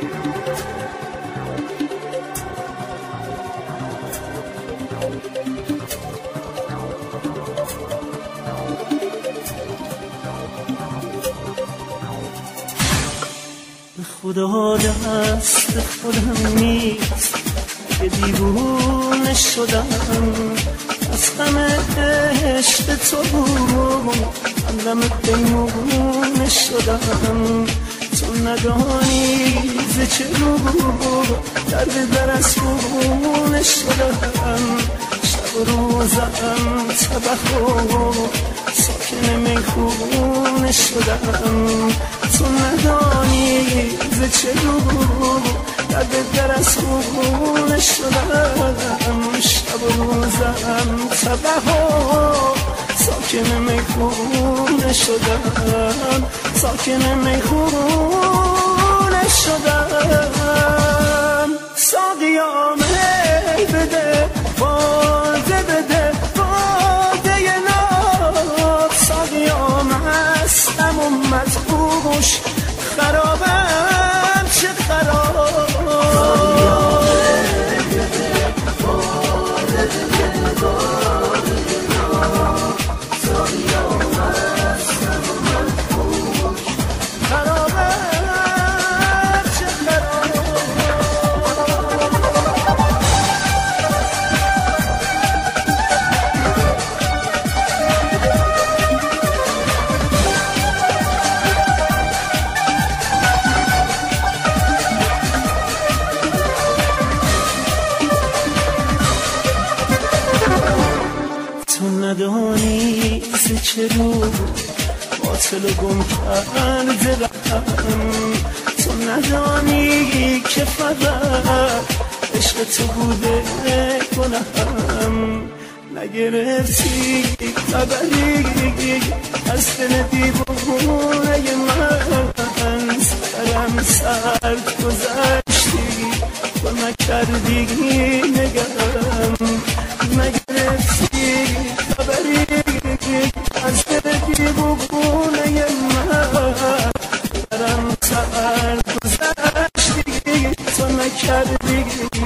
خدا دست خودم نیست که دیوونه شدم از غم عشق تو همدم پیمونه شدم تو ندانی ز چه رو درد در از خونه شدم شب و روزم تبخ و ساکن میخونه شدم تو ندانی ز چه رو درد در از خونه شدم شب و روزم تبخ و ساکن میخونه شدم ساکن میخونه شدم ساقیا می بده باده بده باده ناب ساقیا مستم و مدهوش خرابم چه خراب تو ندانی ز چه رو باطل و گم کرده رفتم تو ندانی که فقط عشق تو بوده گناهم نگرفتی خبری از دل دیوانه من سرم سرد گذشتی تو نکردی نگم نگرفتی خبری از دل دیوانه من سرم سرد گذشتی تو نکردی